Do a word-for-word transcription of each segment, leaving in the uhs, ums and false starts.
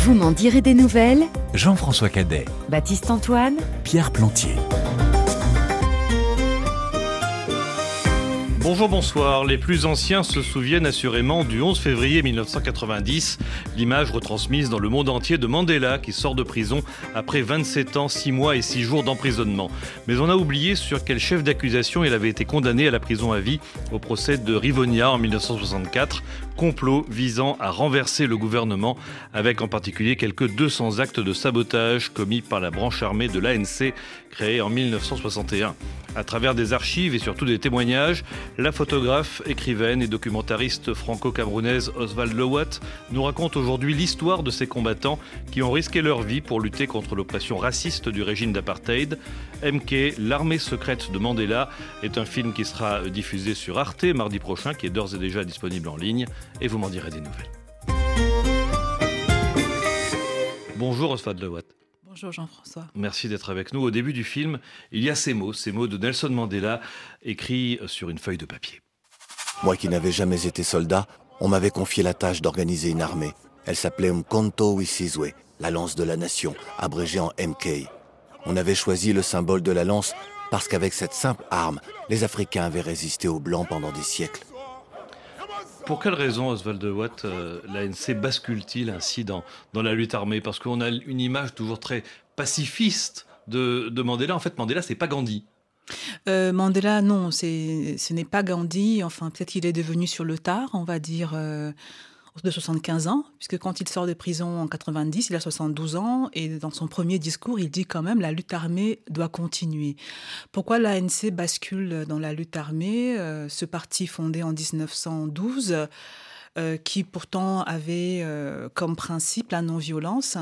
Vous m'en direz des nouvelles. Jean-François Cadet, Baptiste Antoine, Pierre Plantier. Bonjour, bonsoir. Les plus anciens se souviennent assurément du onze février mille neuf cent quatre-vingt-dix, l'image retransmise dans le monde entier de Mandela qui sort de prison après vingt-sept ans, six mois et six jours d'emprisonnement. Mais on a oublié sur quel chef d'accusation il avait été condamné à la prison à vie au procès de Rivonia en mille neuf cent soixante-quatre, complot visant à renverser le gouvernement avec en particulier quelques deux cents actes de sabotage commis par la branche armée de l'A N C créée en mille neuf cent soixante et un. À travers des archives et surtout des témoignages, la photographe, écrivaine et documentariste franco-camerounaise Oswald Lowat nous raconte aujourd'hui l'histoire de ces combattants qui ont risqué leur vie pour lutter contre l'oppression raciste du régime d'apartheid. M K, l'armée secrète de Mandela, est un film qui sera diffusé sur Arte mardi prochain, qui est d'ores et déjà disponible en ligne, et vous m'en direz des nouvelles. Bonjour Oswald Lowat. Bonjour Jean-François. Merci d'être avec nous. Au début du film, il y a ces mots, ces mots de Nelson Mandela, écrits sur une feuille de papier. Moi qui n'avais jamais été soldat, on m'avait confié la tâche d'organiser une armée. Elle s'appelait Umkhonto we Sizwe, la lance de la nation, abrégée en M K. On avait choisi le symbole de la lance parce qu'avec cette simple arme, les Africains avaient résisté aux Blancs pendant des siècles. Pour quelle raison, Oswald Lowat, euh, l'A N C bascule-t-il ainsi dans, dans la lutte armée ? Parce qu'on a une image toujours très pacifiste de, de Mandela. En fait, Mandela, c'est pas Gandhi. Euh, Mandela, non, c'est, ce n'est pas Gandhi. Enfin, peut-être qu'il est devenu sur le tard, on va dire, euh, de soixante-quinze ans, puisque quand il sort de prison en quatre-vingt-dix, il a soixante-douze ans, et dans son premier discours, il dit quand même la lutte armée doit continuer. Pourquoi l'A N C bascule dans la lutte armée ? euh, Ce parti fondé en dix-neuf cent douze, euh, qui pourtant avait euh, comme principe la non-violence.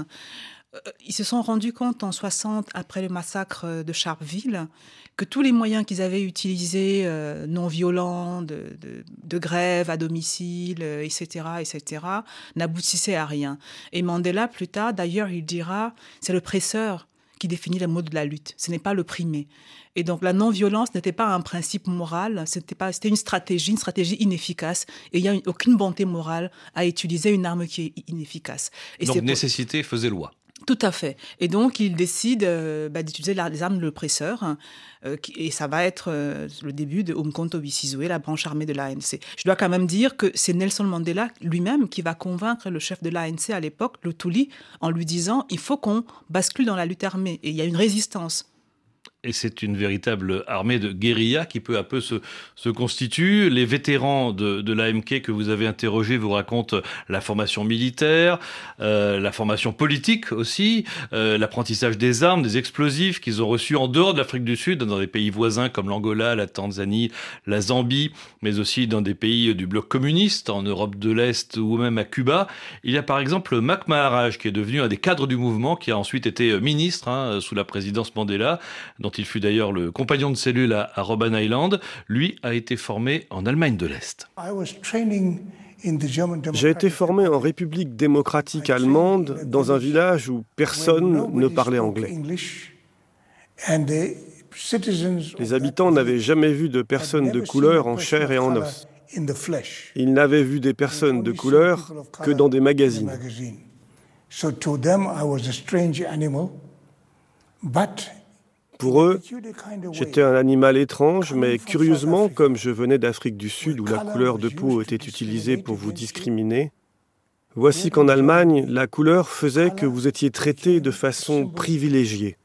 Ils se sont rendus compte en soixante, après le massacre de Sharpeville, que tous les moyens qu'ils avaient utilisés, euh, non violents, de, de, de grève à domicile, euh, et cetera, et cetera, n'aboutissaient à rien. Et Mandela, plus tard, d'ailleurs, il dira, c'est le presseur qui définit le mot de la lutte, ce n'est pas l'opprimé. Et donc la non-violence n'était pas un principe moral, c'était, pas, c'était une stratégie, une stratégie inefficace, et il n'y a une, aucune bonté morale à utiliser une arme qui est inefficace. Et donc c'est pour... nécessité faisait loi. Tout à fait. Et donc, il décide euh, bah, d'utiliser la, les armes de l'oppresseur. Hein, euh, qui, et ça va être euh, le début de Umkhonto we Sizwe, la branche armée de l'A N C. Je dois quand même dire que c'est Nelson Mandela lui-même qui va convaincre le chef de l'A N C à l'époque, Luthuli, en lui disant « il faut qu'on bascule dans la lutte armée ». Et il y a une résistance. Et c'est une véritable armée de guérilla qui peu à peu se, se constitue. Les vétérans de, de l'A M K que vous avez interrogés vous racontent la formation militaire, euh, la formation politique aussi, euh, l'apprentissage des armes, des explosifs qu'ils ont reçus en dehors de l'Afrique du Sud, dans des pays voisins comme l'Angola, la Tanzanie, la Zambie, mais aussi dans des pays du bloc communiste, en Europe de l'Est ou même à Cuba. Il y a par exemple Mac Maharaj qui est devenu un des cadres du mouvement, qui a ensuite été ministre hein, sous la présidence Mandela, dont il fut d'ailleurs le compagnon de cellule à, à Robben Island. Lui a été formé en Allemagne de l'Est. J'ai été formé en République démocratique allemande, dans un village où personne ne parlait anglais. Les habitants n'avaient jamais vu de personnes de couleur en chair et en os. Ils n'avaient vu des personnes de couleur que dans des magazines. Pour eux, j'étais un animal étrange, mais curieusement, comme je venais d'Afrique du Sud où la couleur de peau était utilisée pour vous discriminer, voici qu'en Allemagne, la couleur faisait que vous étiez traité de façon privilégiée.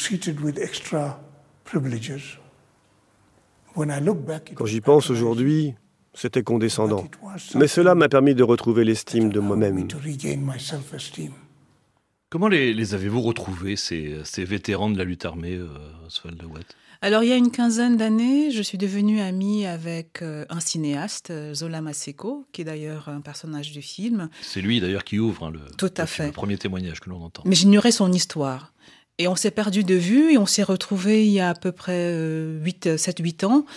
Quand j'y pense aujourd'hui, c'était condescendant. Mais cela m'a permis de retrouver l'estime de moi-même. Comment les, les avez-vous retrouvés, ces, ces vétérans de la lutte armée, euh, Oswald Lowat ? Alors, il y a une quinzaine d'années, je suis devenue amie avec euh, un cinéaste, Zola Maseko, qui est d'ailleurs un personnage du film. C'est lui, d'ailleurs, qui ouvre hein, le, Tout à le, fait. le premier témoignage que l'on entend. Mais j'ignorais son histoire. Et on s'est perdu de vue et on s'est retrouvés il y a à peu près euh, sept huit ans.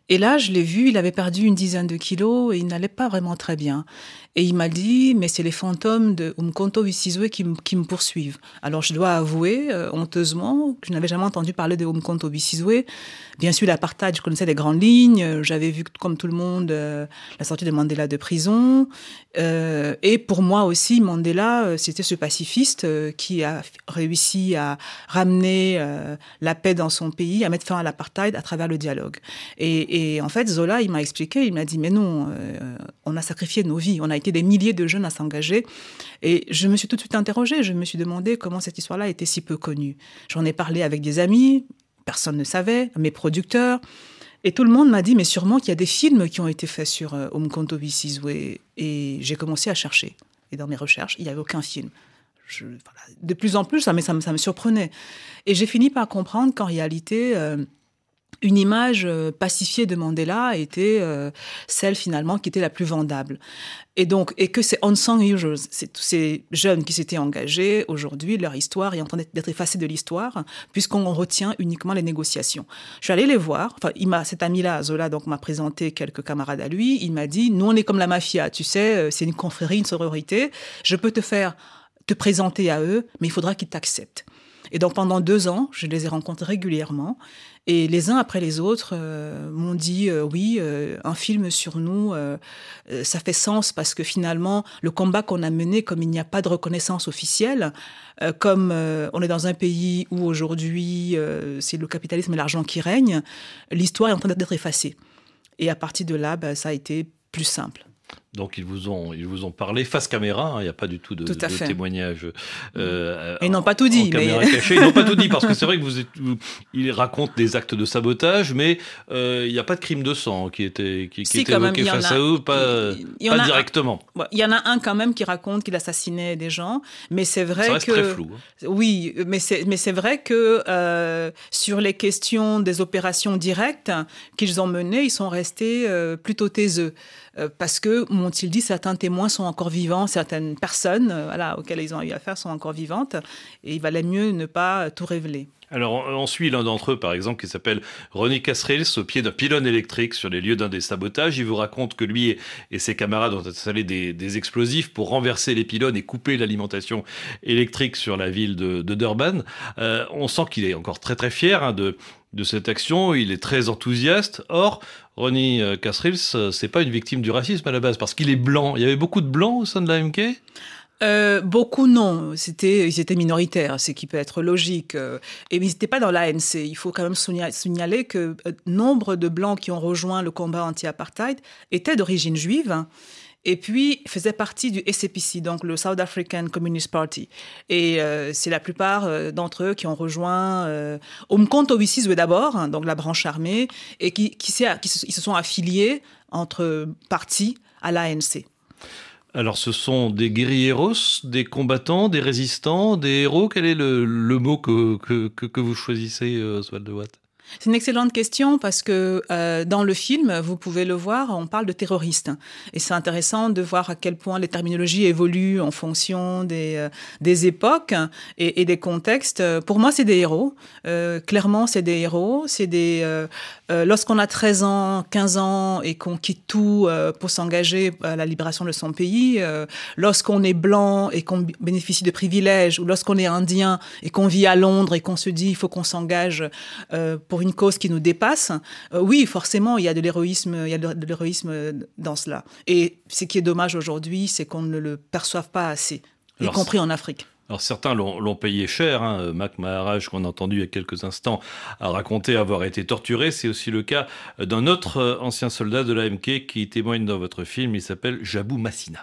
Et là, je l'ai vu, il avait perdu une dizaine de kilos et il n'allait pas vraiment très bien. Et il m'a dit, mais c'est les fantômes de Umkhonto we Sizwe qui, m- qui me poursuivent. Alors, je dois avouer, euh, honteusement, que je n'avais jamais entendu parler de Umkhonto we Sizwe. Bien sûr, l'apartheid, je connaissais les grandes lignes. Euh, J'avais vu, comme tout le monde, euh, la sortie de Mandela de prison. Euh, et pour moi aussi, Mandela, euh, c'était ce pacifiste euh, qui a f- réussi à ramener euh, la paix dans son pays, à mettre fin à l'apartheid à travers le dialogue. Et, et en fait, Zola, il m'a expliqué, il m'a dit, mais non, euh, on a sacrifié nos vies, on a été des milliers de jeunes à s'engager. Et je me suis tout de suite interrogée, je me suis demandé comment cette histoire-là était si peu connue. J'en ai parlé avec des amis, personne ne savait, mes producteurs, et tout le monde m'a dit, mais sûrement qu'il y a des films qui ont été faits sur euh, Umkhonto we Sizwe. Et j'ai commencé à chercher. Et dans mes recherches, il n'y avait aucun film. Je, voilà. De plus en plus, ça me, ça, me, ça me surprenait. Et j'ai fini par comprendre qu'en réalité, euh, une image euh, pacifiée de Mandela était euh, celle finalement qui était la plus vendable. Et donc, et que ces unsung heroes, c'est tous ces jeunes qui s'étaient engagés, aujourd'hui, leur histoire est en train d'être effacée de l'histoire, puisqu'on retient uniquement les négociations. Je suis allée les voir. Enfin, il m'a, cet ami-là, Zola, donc, m'a présenté quelques camarades à lui. Il m'a dit, nous, on est comme la mafia, tu sais, c'est une confrérie, une sororité. Je peux te faire, te présenter à eux, mais il faudra qu'ils t'acceptent. Et donc, pendant deux ans, je les ai rencontrés régulièrement. Et les uns après les autres euh, m'ont dit euh, oui, euh, un film sur nous, euh, euh, ça fait sens parce que finalement, le combat qu'on a mené, comme il n'y a pas de reconnaissance officielle, euh, comme euh, on est dans un pays où aujourd'hui euh, c'est le capitalisme et l'argent qui règnent, l'histoire est en train d'être effacée. Et à partir de là, bah, ça a été plus simple. Donc ils vous ont ils vous ont parlé face caméra, il hein, n'y a pas du tout de, tout de témoignage. Euh, ils n'ont pas tout dit, en caméra mais cachée. Ils n'ont pas tout dit parce que c'est vrai que vous, êtes, vous ils racontent des actes de sabotage, mais il euh, n'y a pas de crime de sang qui était qui, qui si, était évoqué même, face a, à eux, pas, il, pas directement. Il ouais, y en a un quand même qui raconte qu'il assassinait des gens, mais c'est vrai ça reste que très flou. Hein. Oui, mais c'est mais c'est vrai que euh, sur les questions des opérations directes qu'ils ont menées, ils sont restés euh, plutôt taiseux. Parce que, m'ont-ils dit, certains témoins sont encore vivants, certaines personnes euh, voilà, auxquelles ils ont eu affaire sont encore vivantes, et il valait mieux ne pas tout révéler. Alors, on suit l'un d'entre eux, par exemple, qui s'appelle Ronnie Kasrils, au pied d'un pylône électrique sur les lieux d'un des sabotages. Il vous raconte que lui et, et ses camarades ont installé des, des explosifs pour renverser les pylônes et couper l'alimentation électrique sur la ville de, de Durban. Euh, on sent qu'il est encore très très fier hein, de, de cette action. Il est très enthousiaste. Or, Ronnie Kasrils, c'est pas une victime du racisme à la base, parce qu'il est blanc. Il y avait beaucoup de blancs au sein de l'A M K ? Euh, beaucoup non, c'était, ils étaient minoritaires, ce qui peut être logique. Euh, et ils n'étaient pas dans l'A N C. Il faut quand même signaler que euh, nombre de Blancs qui ont rejoint le combat anti-apartheid étaient d'origine juive. Hein, et puis faisaient partie du S A P C, donc le South African Communist Party. Et euh, c'est la plupart euh, d'entre eux qui ont rejoint euh, Umkhonto we Sizwe d'abord, hein, donc la branche armée, et qui, qui, qui, se, qui se sont affiliés entre partis à l'A N C. Alors, ce sont des guerrilleros, des combattants, des résistants, des héros. Quel est le, le mot que, que, que, que vous choisissez, Oswald de Watt ? C'est une excellente question parce que euh, dans le film, vous pouvez le voir, on parle de terroristes. Et c'est intéressant de voir à quel point les terminologies évoluent en fonction des, euh, des époques et, et des contextes. Pour moi, c'est des héros. Euh, clairement, c'est des héros. C'est des, euh, euh, lorsqu'on a treize ans, quinze ans et qu'on quitte tout euh, pour s'engager à la libération de son pays, euh, lorsqu'on est blanc et qu'on bénéficie de privilèges, ou lorsqu'on est indien et qu'on vit à Londres et qu'on se dit il faut qu'on s'engage euh, pour une cause qui nous dépasse, euh, oui, forcément, il y a de l'héroïsme, il y a de, de l'héroïsme dans cela. Et ce qui est dommage aujourd'hui, c'est qu'on ne le perçoive pas assez, alors, y compris en Afrique. Alors certains l'ont, l'ont payé cher. Hein. Mac Maharaj, qu'on a entendu il y a quelques instants, a raconté avoir été torturé. C'est aussi le cas d'un autre ancien soldat de l'A M K qui témoigne dans votre film. Il s'appelle Jabou Massina.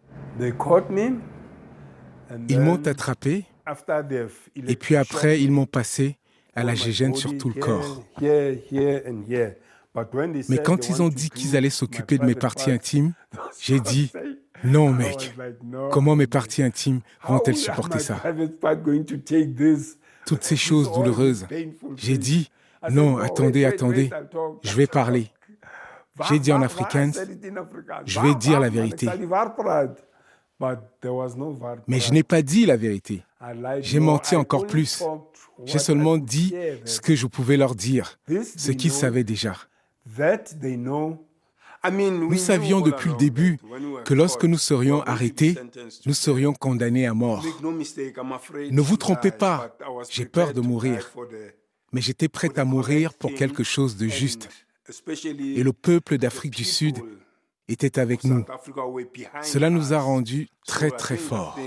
Ils m'ont attrapé et puis après, ils m'ont passé à la gégène sur tout le corps. Mais quand ils ont dit qu'ils allaient s'occuper de mes parties intimes, j'ai dit « Non, mec, comment mes parties intimes vont-elles supporter ça ?» Toutes ces choses douloureuses. J'ai dit « Non, attendez, attendez, je vais parler. » J'ai dit en afrikaans « Je vais dire la vérité. » Mais je n'ai pas dit la vérité. J'ai menti encore plus. J'ai seulement dit ce que je pouvais leur dire, ce qu'ils savaient déjà. Nous savions depuis le début que lorsque nous serions arrêtés, nous serions condamnés à mort. Ne vous trompez pas, j'ai peur de mourir, mais j'étais prêt à mourir pour quelque chose de juste. Et le peuple d'Afrique du Sud était avec nous. Cela nous a rendus très très forts.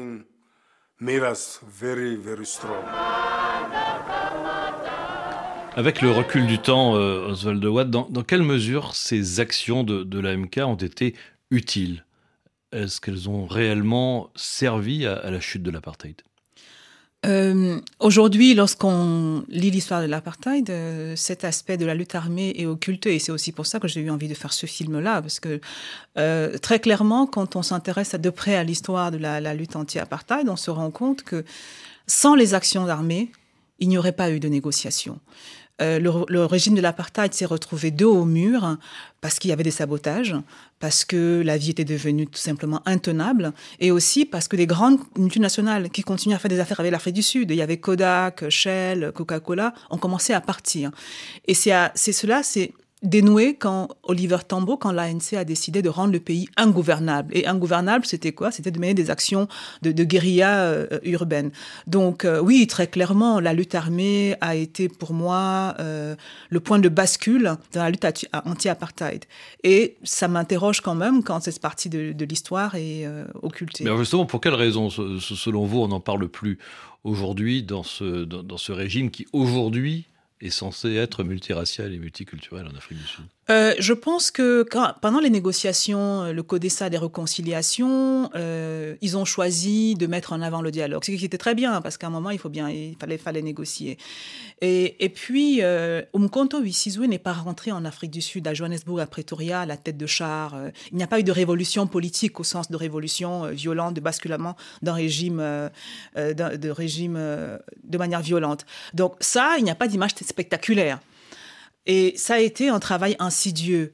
Avec le recul du temps, euh, Oswald de Watt, dans, dans quelle mesure ces actions de, de l'A M K ont été utiles? Est-ce qu'elles ont réellement servi à, à la chute de l'apartheid? Euh, aujourd'hui, lorsqu'on lit l'histoire de l'apartheid, euh, cet aspect de la lutte armée est occulté. Et c'est aussi pour ça que j'ai eu envie de faire ce film-là. Parce que euh, très clairement, quand on s'intéresse de près à l'histoire de la, la lutte anti-apartheid, on se rend compte que sans les actions armées, il n'y aurait pas eu de négociation. Euh, le, le régime de l'apartheid s'est retrouvé dos au mur parce qu'il y avait des sabotages, parce que la vie était devenue tout simplement intenable, et aussi parce que les grandes multinationales qui continuaient à faire des affaires avec l'Afrique du Sud, il y avait Kodak, Shell, Coca-Cola, ont commencé à partir. Et c'est, à, c'est cela, c'est dénoué quand Oliver Tambo, quand l'A N C a décidé de rendre le pays ingouvernable. Et ingouvernable, c'était quoi? C'était de mener des actions de, de guérilla euh, urbaine. Donc euh, oui, très clairement, la lutte armée a été pour moi euh, le point de bascule dans la lutte anti-apartheid. Et ça m'interroge quand même quand cette partie de, de l'histoire est euh, occultée. Mais alors justement, pour quelles raisons, selon vous, on n'en parle plus aujourd'hui dans ce, dans, dans ce régime qui, aujourd'hui, est censé être multiracial et multiculturel en Afrique du Sud? Euh, je pense que quand, pendant les négociations, le CODESA des réconciliations, euh, ils ont choisi de mettre en avant le dialogue. Ce qui était très bien, parce qu'à un moment, il, faut bien, il fallait, fallait négocier. Et, et puis, euh, Umkhonto we Sizwe n'est pas rentré en Afrique du Sud, à Johannesburg, à Pretoria, à la tête de char. Euh, il n'y a pas eu de révolution politique au sens de révolution euh, violente, de basculement d'un régime, euh, d'un, de, régime euh, de manière violente. Donc ça, il n'y a pas d'image spectaculaire. Et ça a été un travail insidieux.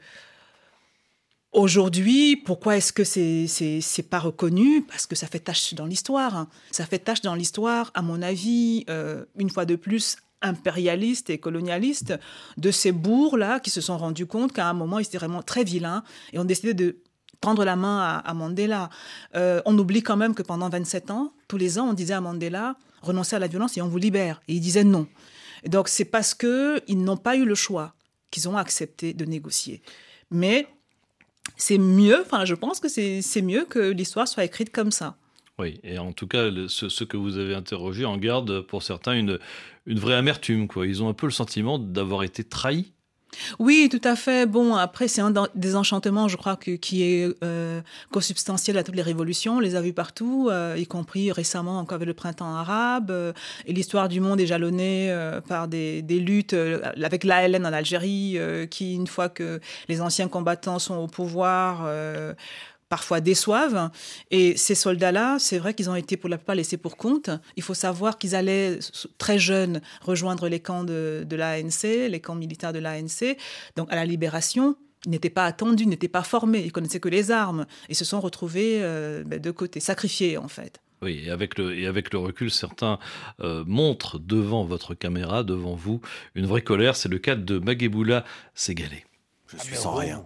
Aujourd'hui, pourquoi est-ce que c'est, c'est, c'est pas reconnu? Parce que ça fait tache dans l'histoire. Ça fait tache dans l'histoire, à mon avis, euh, une fois de plus, impérialistes et colonialistes, de ces bourgs-là qui se sont rendus compte qu'à un moment, ils étaient vraiment très vilains et ont décidé de tendre la main à, à Mandela. Euh, on oublie quand même que pendant vingt-sept ans, tous les ans, on disait à Mandela, renoncez à la violence et on vous libère. Et il disait non. Et donc, c'est parce qu'ils n'ont pas eu le choix qu'ils ont accepté de négocier. Mais c'est mieux, enfin, je pense que c'est, c'est mieux que l'histoire soit écrite comme ça. Oui, et en tout cas, le, ce, ce que vous avez interrogé en garde pour certains une, une vraie amertume, quoi. Ils ont un peu le sentiment d'avoir été trahis. Oui, tout à fait. Bon, après, c'est un désenchantement, je crois, que, qui est euh, consubstantiel à toutes les révolutions. On les a vus partout, euh, y compris récemment encore avec le printemps arabe. Euh, et l'histoire du monde est jalonnée euh, par des, des luttes euh, avec l'A L N en Algérie, euh, qui, une fois que les anciens combattants sont au pouvoir, euh, parfois déçoivent. Et ces soldats-là, c'est vrai qu'ils ont été pour la plupart laissés pour compte. Il faut savoir qu'ils allaient, très jeunes, rejoindre les camps de, de l'A N C, les camps militaires de l'A N C. Donc, à la libération, ils n'étaient pas attendus, ils n'étaient pas formés, ils connaissaient que les armes. Et se sont retrouvés euh, ben, de côté, sacrifiés, en fait. Oui, et avec le, et avec le recul, certains euh, montrent devant votre caméra, devant vous, une vraie colère. C'est le cas de Magueboula Ségalé. Je suis sans rien.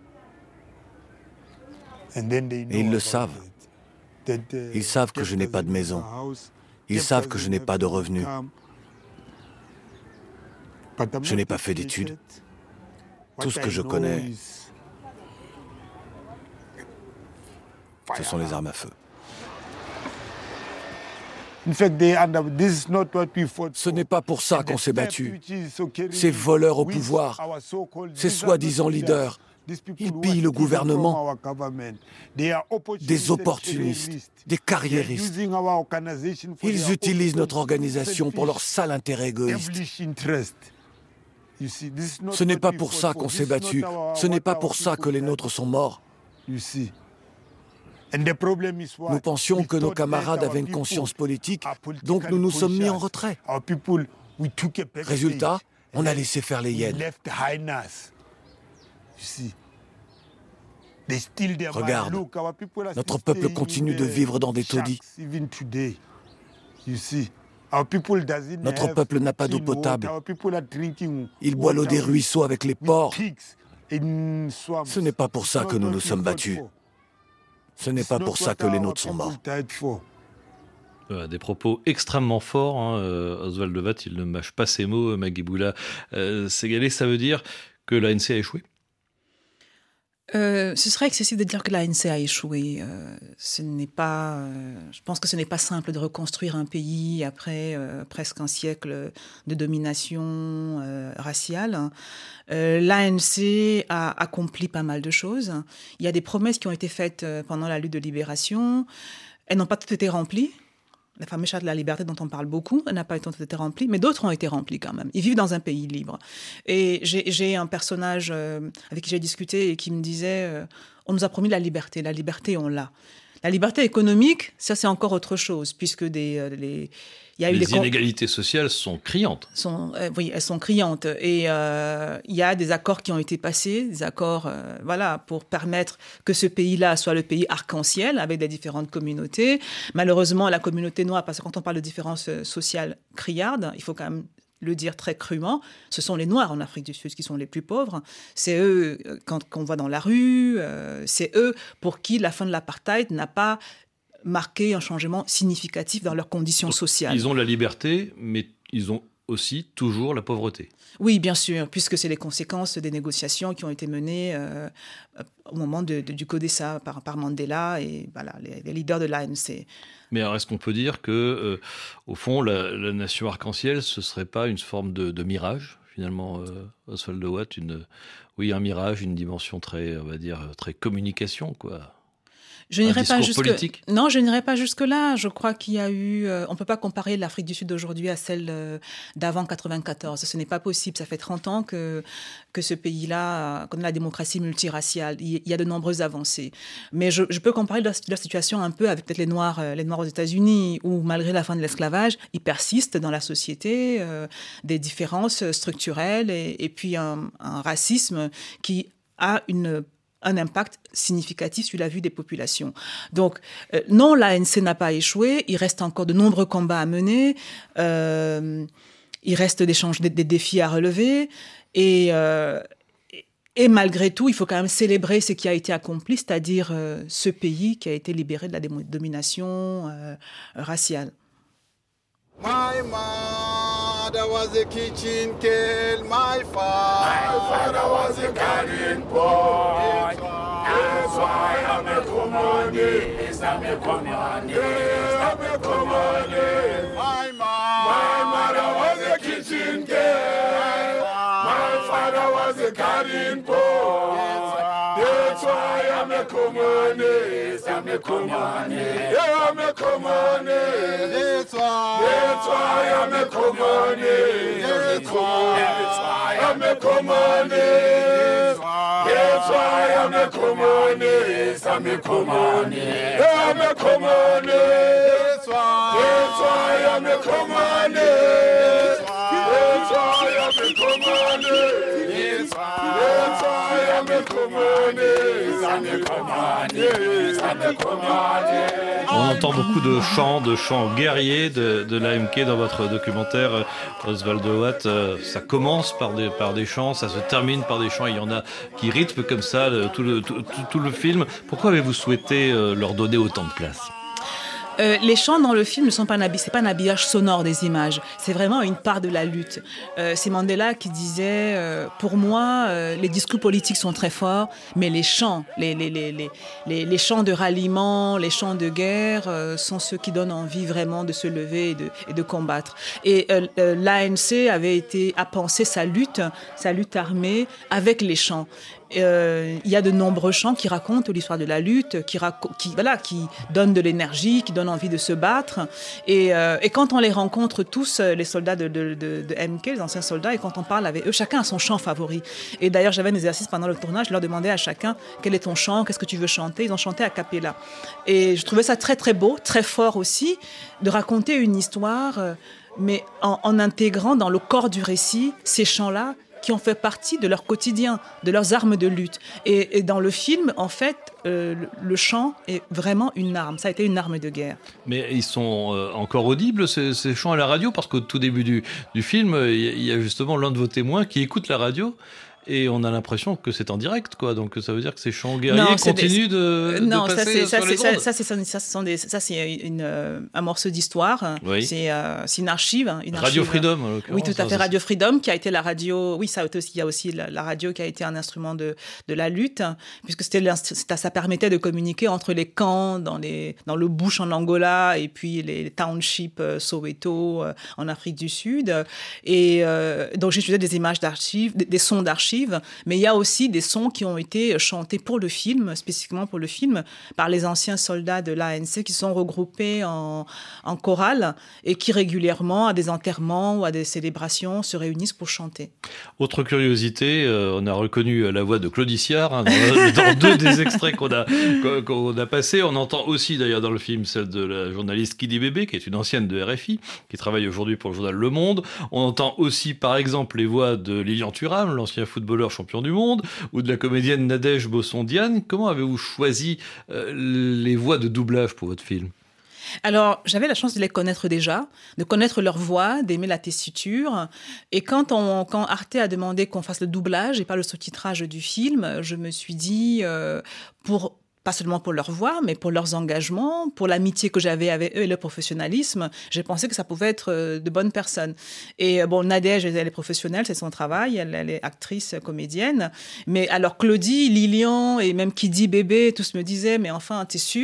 Et ils le savent. Ils savent que je n'ai pas de maison. Ils savent que je n'ai pas de revenus. Je n'ai pas fait d'études. Tout ce que je connais, ce sont les armes à feu. Ce n'est pas pour ça qu'on s'est battu. Ces voleurs au pouvoir, ces soi-disant leaders, ils pillent le gouvernement, des opportunistes, des carriéristes. Ils utilisent notre organisation pour leur sale intérêt égoïste. Ce n'est pas pour ça qu'on s'est battu, ce n'est pas pour ça que les nôtres sont morts. Nous pensions que nos camarades avaient une conscience politique, donc nous nous sommes mis en retrait. Résultat, on a laissé faire les hyènes. Regarde, notre peuple continue de vivre dans des taudis. Notre peuple n'a pas d'eau potable. Il boit l'eau des ruisseaux avec les porcs. Ce n'est pas pour ça que nous nous sommes battus. Ce n'est pas pour ça que les nôtres sont morts. Euh, des propos extrêmement forts. Hein. Euh, Oswald de Watt, il ne mâche pas ses mots. Maguiboula euh, Ségalé, ça veut dire que l'A N C a échoué ? Euh, ce serait excessif de dire que l'A N C a échoué. Euh, ce n'est pas, euh, je pense que ce n'est pas simple de reconstruire un pays après euh, presque un siècle de domination euh, raciale. Euh, L'A N C a accompli pas mal de choses. Il y a des promesses qui ont été faites pendant la lutte de libération. Elles n'ont pas toutes été remplies. La fameuse charte de la liberté dont on parle beaucoup, elle n'a pas été remplie, mais d'autres ont été remplies quand même. Ils vivent dans un pays libre. Et j'ai, j'ai un personnage euh, avec qui j'ai discuté et qui me disait euh, on nous a promis la liberté. La liberté, on l'a. La liberté économique, ça c'est encore autre chose, puisque des, euh, les, il y a eu les des inégalités sociales sont criantes. Sont, euh, oui, elles sont criantes. Et euh, il y a des accords qui ont été passés, des accords euh, voilà, pour permettre que ce pays-là soit le pays arc-en-ciel, avec des différentes communautés. Malheureusement, la communauté noire, parce que quand on parle de différences sociales criardes, il faut quand même le dire très crûment, ce sont les Noirs en Afrique du Sud qui sont les plus pauvres. C'est eux, quand qu'on voit dans la rue, euh, c'est eux pour qui la fin de l'apartheid n'a pas marqué un changement significatif dans leurs conditions Donc, sociales. Ils ont la liberté, mais ils ont aussi toujours la pauvreté. Oui, bien sûr, puisque c'est les conséquences des négociations qui ont été menées euh, au moment de, de, du CODESA par, par Mandela et voilà, les, les leaders de l'A N C. Mais alors, est-ce qu'on peut dire que, euh, au fond, la, la nation arc-en-ciel, ce ne serait pas une forme de, de mirage, finalement, euh, Oswald de Watt, une, oui, un mirage, une dimension très, on va dire, très communication, quoi. Je n'irai pas jusque politique. Non, je n'irai pas jusque là. Je crois qu'il y a eu. Euh, on peut pas comparer l'Afrique du Sud d'aujourd'hui à celle euh, d'avant quatre-vingt-quatorze. Ce n'est pas possible. Ça fait trente ans que que ce pays-là connaît la démocratie multiraciale. Il y a de nombreuses avancées. Mais je, je peux comparer leur, leur situation un peu avec peut-être les Noirs, euh, les Noirs aux États-Unis, où malgré la fin de l'esclavage, ils persistent dans la société euh, des différences structurelles et, et puis un, un racisme qui a une un impact significatif sur la vie des populations. Donc, euh, non, l'A N C n'a pas échoué. Il reste encore de nombreux combats à mener. Euh, il reste des, change- des, des défis à relever. Et, euh, et malgré tout, il faut quand même célébrer ce qui a été accompli, c'est-à-dire euh, ce pays qui a été libéré de la dé- domination euh, raciale. My mother was a kitchen girl, my father, my father was a garden boy. That's why I'm a communist, I'm a communist, I'm a communist. My mom, my mother was a kitchen girl, my father was a garden boy. That's why I'm a communist, I'm a communist, I'm a communist. That's why, that's why I'm a communist. That's why I'm a communist. That's why I'm a communist. I'm a communist. I'm a communist. That's why I'm a communist. That's why I'm a communist. That's why I'm a communist. I'm a communist. I'm a communist. On entend beaucoup de chants, de chants guerriers de, de l'A M K dans votre documentaire, Oswald de Watt. Ça commence par des, par des chants, ça se termine par des chants. Il y en a qui rythment comme ça tout le, tout, tout le film. Pourquoi avez-vous souhaité leur donner autant de place ? Euh, les chants dans le film ne sont pas un habillage, c'est pas un habillage sonore des images. C'est vraiment une part de la lutte. Euh, c'est Mandela qui disait euh, pour moi, euh, les discours politiques sont très forts, mais les chants, les les les les les, les chants de ralliement, les chants de guerre euh, sont ceux qui donnent envie vraiment de se lever et de et de combattre. Et euh, euh, l'A N C avait été à penser sa lutte, sa lutte armée avec les chants. Euh, il y a de nombreux chants qui racontent l'histoire de la lutte, qui, raco- qui, voilà, qui donnent de l'énergie, qui donnent envie de se battre. Et, euh, et quand on les rencontre tous, les soldats de, de, de, de M K, les anciens soldats, et quand on parle avec eux, chacun a son chant favori. Et d'ailleurs, j'avais un exercice pendant le tournage, je leur demandais à chacun quel est ton chant, qu'est-ce que tu veux chanter. Ils ont chanté a cappella. Et je trouvais ça très très beau, très fort aussi, de raconter une histoire, mais en, en intégrant dans le corps du récit ces chants-là, qui ont fait partie de leur quotidien, de leurs armes de lutte. Et, et dans le film, en fait, euh, le, le chant est vraiment une arme. Ça a été une arme de guerre. Mais ils sont euh, encore audibles, ces, ces chants à la radio ? Parce qu'au tout début du, du film, il y a justement l'un de vos témoins qui écoute la radio et on a l'impression que c'est en direct, quoi. Donc ça veut dire que ces chants guerriers Non, continuent des... de, non, de ça, passer c'est, sur ça, les c'est, ondes. ça, ça, c'est, ça, ce sont des, ça, c'est une, euh, un morceau d'histoire. Oui. C'est, euh, c'est une archive. Une Radio archive. Freedom, en Oui, l'occurrence. tout à fait. Radio Freedom, qui a été la radio. Oui, ça aussi, il y a aussi la, la radio qui a été un instrument de, de la lutte, puisque c'était, ça permettait de communiquer entre les camps dans, les, dans le bush en Angola et puis les townships euh, Soweto euh, en Afrique du Sud. Et euh, donc, j'utilisais des images d'archives, des, des sons d'archives, mais il y a aussi des sons qui ont été chantés pour le film, spécifiquement pour le film, par les anciens soldats de l'A N C qui sont regroupés en, en chorale et qui régulièrement, à des enterrements ou à des célébrations, se réunissent pour chanter. Autre curiosité, euh, on a reconnu la voix de Claude Issiard hein, dans, dans deux des extraits qu'on a, qu'on a passés. On entend aussi d'ailleurs dans le film celle de la journaliste Kidi Bébé, qui est une ancienne de R F I, qui travaille aujourd'hui pour le journal Le Monde. On entend aussi par exemple les voix de Lilian Thuram, l'ancien footballeur champion du monde, ou de la comédienne Nadège Bossondiane. Comment avez-vous choisi euh, les voix de doublage pour votre film ? Alors, j'avais la chance de les connaître déjà, de connaître leur voix, d'aimer la tessiture. Et quand, on, quand Arte a demandé qu'on fasse le doublage et pas le sous-titrage du film, je me suis dit, euh, pour... pas seulement pour leur voix, mais pour leurs engagements, pour l'amitié que j'avais avec eux et leur professionnalisme, j'ai pensé que ça pouvait être de bonnes personnes. Et bon, Nadège, elle est professionnelle, c'est son travail, elle, elle est actrice, comédienne. Mais alors Claudie, Lilian et même Kidi Bébé, tous me disaient, mais enfin, t'es sûre ?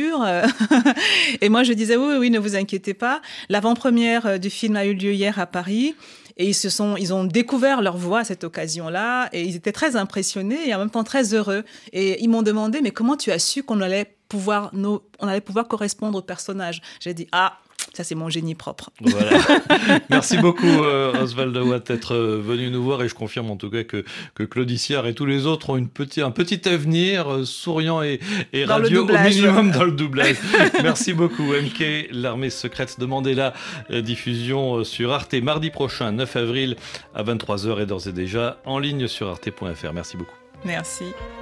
Et moi, je disais, oui, oui, ne vous inquiétez pas. L'avant-première du film a eu lieu hier à Paris. Et ils, se sont, ils ont découvert leur voix à cette occasion-là et ils étaient très impressionnés et en même temps très heureux. Et ils m'ont demandé, mais comment tu as su qu'on allait pouvoir, nous, on allait pouvoir correspondre au personnage ? J'ai dit, ah, ça c'est mon génie propre. Voilà. Merci beaucoup euh, Oswald Watt d'être euh, venu nous voir et je confirme en tout cas que, que Claude Issiard et tous les autres ont une petit, un petit avenir euh, souriant et, et radio au minimum dans le doublage. Merci beaucoup M K, l'armée secrète de Mandela, euh, diffusion euh, sur Arte mardi prochain, neuf avril à vingt-trois heures et d'ores et déjà en ligne sur arte point f r. Merci beaucoup. Merci.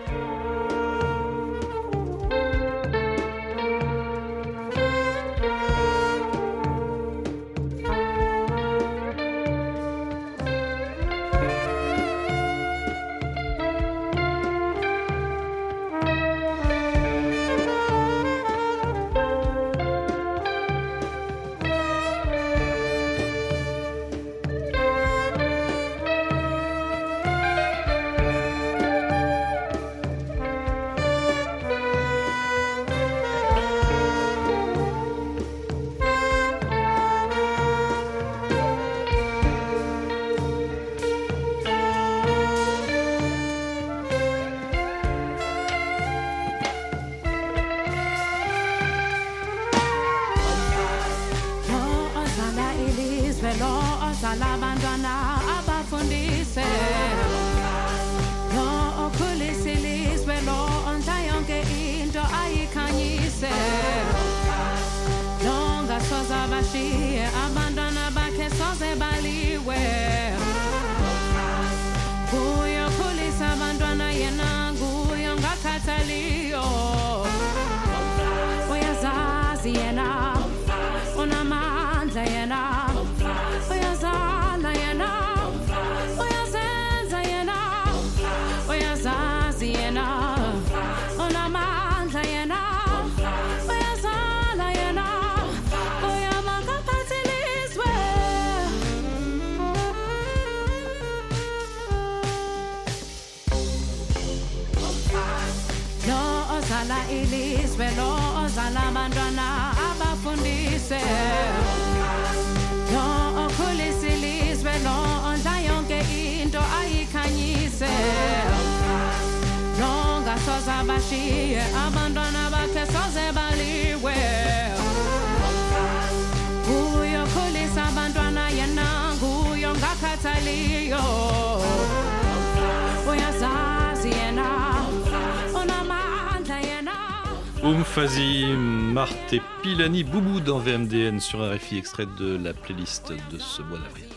Oumfazi, Marthe et Pilani, Boubou dans V M D N sur R F I, extrait de la playlist de ce mois d'avril.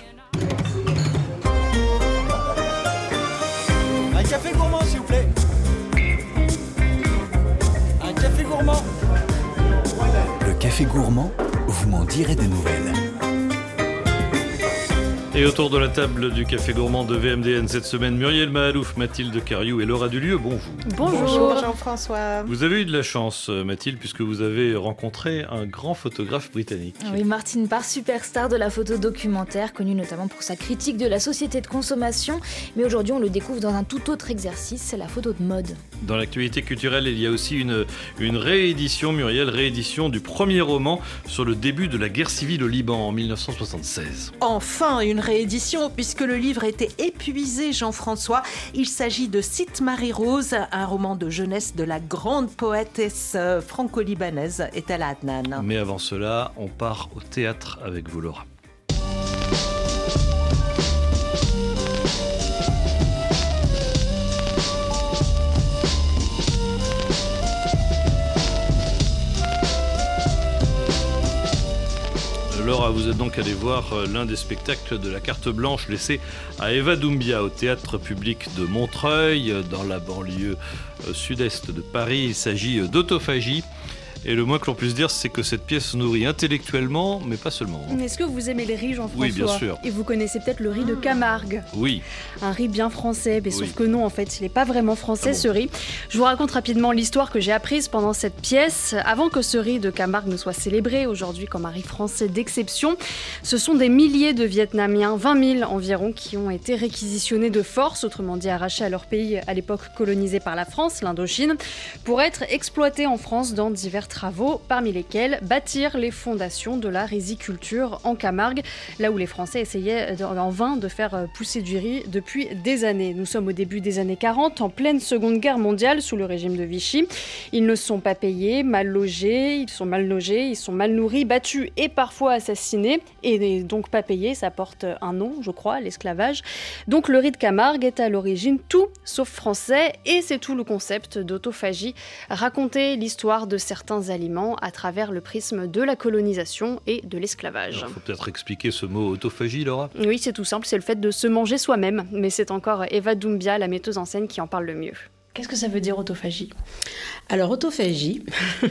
Un café gourmand s'il vous plaît. Un café gourmand. Le café gourmand, vous m'en direz des nouvelles. Et autour de la table du Café Gourmand de V M D N cette semaine, Muriel Mahalouf, Mathilde Cariou et Laura Dulieu, bonjour. Bonjour, bonjour Jean-François. Vous avez eu de la chance, Mathilde, puisque vous avez rencontré un grand photographe britannique. Oui, Martin Parr, superstar de la photo documentaire, connu notamment pour sa critique de la société de consommation. Mais aujourd'hui, on le découvre dans un tout autre exercice, c'est la photo de mode. Dans l'actualité culturelle, il y a aussi une, une réédition, Muriel, réédition du premier roman sur le début de la guerre civile au Liban en dix-neuf cent soixante-seize. Enfin, une réédition, puisque le livre était épuisé, Jean-François. Il s'agit de Site Marie-Rose, un roman de jeunesse de la grande poétesse franco-libanaise Etala Adnan. Mais avant cela, on part au théâtre avec vous, Laura. Laura, vous êtes donc allé voir l'un des spectacles de la carte blanche laissée à Eva Doumbia au théâtre public de Montreuil, dans la banlieue sud-est de Paris. Il s'agit d'Autophagie. Et le moins que l'on puisse dire, c'est que cette pièce nourrit intellectuellement, mais pas seulement. Est-ce que vous aimez les riz, Jean-François ? Oui, bien sûr. Et vous connaissez peut-être le riz de Camargue ? Oui. Un riz bien français, mais oui. Sauf que non, en fait, il n'est pas vraiment français, ah bon. Ce riz. Je vous raconte rapidement l'histoire que j'ai apprise pendant cette pièce. Avant que ce riz de Camargue ne soit célébré aujourd'hui comme un riz français d'exception, ce sont des milliers de Vietnamiens, vingt mille environ, qui ont été réquisitionnés de force, autrement dit arrachés à leur pays à l'époque colonisé par la France, l'Indochine, pour être exploités en France dans divers travaux, parmi lesquels bâtir les fondations de la riziculture en Camargue, là où les Français essayaient en vain de faire pousser du riz depuis des années. Nous sommes au début des années quarante, en pleine Seconde Guerre mondiale, sous le régime de Vichy. Ils ne sont pas payés, mal logés, ils sont mal logés, ils sont mal nourris, battus et parfois assassinés, et donc pas payés, ça porte un nom, je crois, l'esclavage. Donc le riz de Camargue est à l'origine tout sauf français, et c'est tout le concept d'autophagie, raconter l'histoire de certains aliments à travers le prisme de la colonisation et de l'esclavage. Il faut peut-être expliquer ce mot autophagie, Laura ? Oui, c'est tout simple, c'est le fait de se manger soi-même, mais c'est encore Eva Doumbia, la metteuse en scène, qui en parle le mieux. Qu'est-ce que ça veut dire autophagie ? Alors autophagie,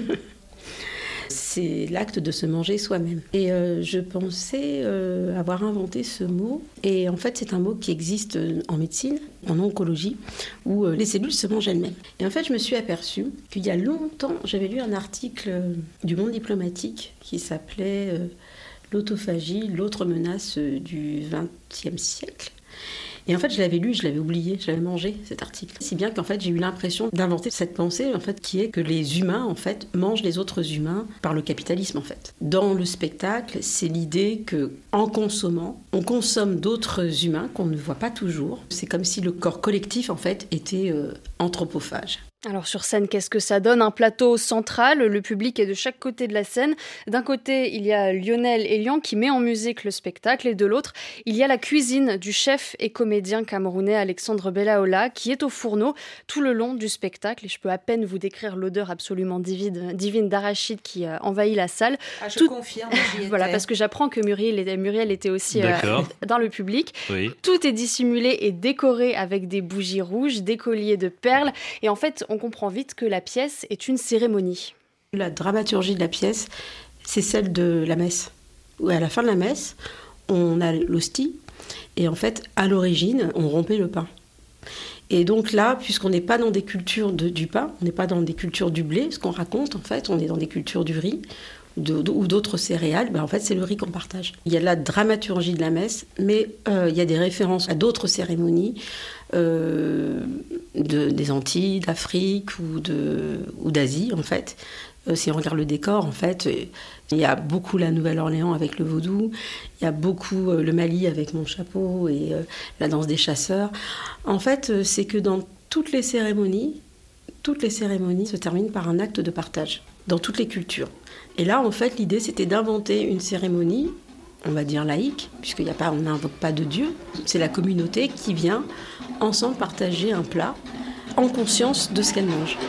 c'est l'acte de se manger soi-même. Et euh, je pensais euh, avoir inventé ce mot. Et en fait, c'est un mot qui existe en médecine, en oncologie, où euh, les cellules se mangent elles-mêmes. Et en fait, je me suis aperçue qu'il y a longtemps, j'avais lu un article euh, du Monde diplomatique qui s'appelait euh, « L'autophagie, l'autre menace euh, du vingtième siècle ». Et en fait, je l'avais lu, je l'avais oublié, je l'avais mangé, cet article. Si bien qu'en fait, j'ai eu l'impression d'inventer cette pensée, en fait, qui est que les humains, en fait, mangent les autres humains par le capitalisme, en fait. Dans le spectacle, c'est l'idée que, en consommant, on consomme d'autres humains qu'on ne voit pas toujours. C'est comme si le corps collectif, en fait, était euh, anthropophage. Alors sur scène, qu'est-ce que ça donne ? Un plateau central, le public est de chaque côté de la scène. D'un côté, il y a Lionel Elian qui met en musique le spectacle, et de l'autre, il y a la cuisine du chef et comédien camerounais Alexandre Bellaola qui est au fourneau tout le long du spectacle. Et je peux à peine vous décrire l'odeur absolument divine, divine d'arachide qui euh, envahit la salle. Ah, je tout... confirme, j'y étais. Voilà, parce que j'apprends que Muriel était, Muriel était aussi euh, dans le public. Oui. Tout est dissimulé et décoré avec des bougies rouges, des colliers de perles. Et en fait, on comprend vite que la pièce est une cérémonie. La dramaturgie de la pièce, c'est celle de la messe. Où à la fin de la messe, on a l'hostie, et en fait, à l'origine, on rompait le pain. Et donc là, puisqu'on n'est pas dans des cultures de, du pain, on n'est pas dans des cultures du blé, ce qu'on raconte, en fait, on est dans des cultures du riz, De, de, ou d'autres céréales, ben en fait c'est le riz qu'on partage. Il y a la dramaturgie de la messe, mais euh, il y a des références à d'autres cérémonies euh, de, des Antilles, d'Afrique ou, de, ou d'Asie en fait. Euh, si on regarde le décor, en fait, il y a beaucoup la Nouvelle-Orléans avec le vaudou, il y a beaucoup euh, le Mali avec mon chapeau et euh, la danse des chasseurs. En fait, euh, c'est que dans toutes les cérémonies, toutes les cérémonies se terminent par un acte de partage, dans toutes les cultures. Et là, en fait, l'idée, c'était d'inventer une cérémonie, on va dire laïque, puisqu'il n'y a pas, on n'invoque pas de Dieu. C'est la communauté qui vient ensemble partager un plat en conscience de ce qu'elle mange.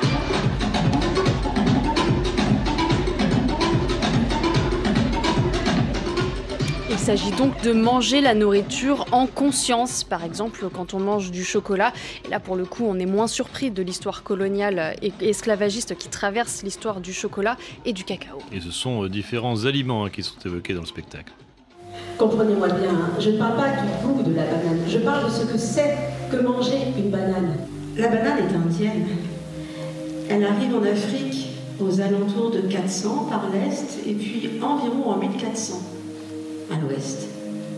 Il s'agit donc de manger la nourriture en conscience, par exemple quand on mange du chocolat. Et là, pour le coup, on est moins surpris de l'histoire coloniale et esclavagiste qui traverse l'histoire du chocolat et du cacao. Et ce sont différents aliments qui sont évoqués dans le spectacle. Comprenez-moi bien, hein, je ne parle pas du goût de la banane, je parle de ce que c'est que manger une banane. La banane est indienne. Elle arrive en Afrique aux alentours de quatre cents par l'est et puis environ en mille quatre cents à l'ouest.